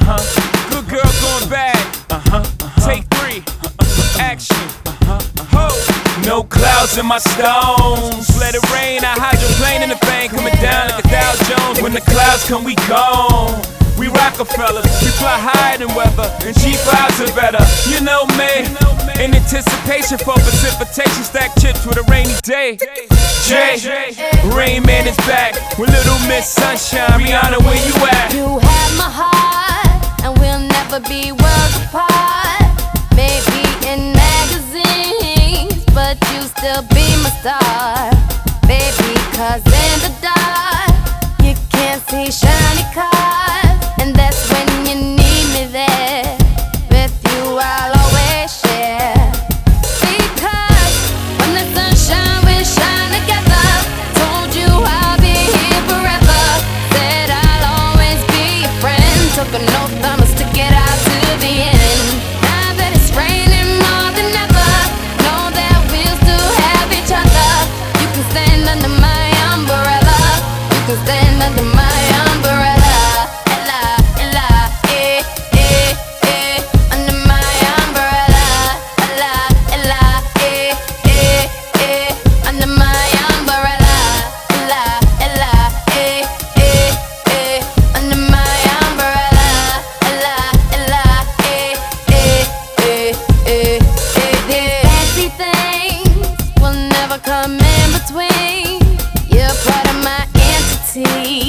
Good girl going bad. Take 3. Action. Ho. No clouds in my stones. Let it rain. I hydroplane in the thing coming down like a Dow Jones. When the clouds come, we gone. We Rockefellers, we fly higher than weather, and G5s are better. You know me, in anticipation for precipitation, stack chips with a rainy day. Jay, Rain Man is back with Little Miss Sunshine. Rihanna, where you at? You have my heart, and we'll never be worlds apart. Maybe in magazines, but you still be my star. Baby, 'cause in the dark, you can't see shiny cars. And that's when you need me there. With you I'll always share. Because when the sunshine we shine together. Told you I'll be here forever. Said I'll always be your friend. Took an oath I'ma stick it out to the end. Now that it's raining more than ever, know that we'll still have each other. You can stand under my umbrella. You can stand under my umbrella. Come in between. You're part of my entity.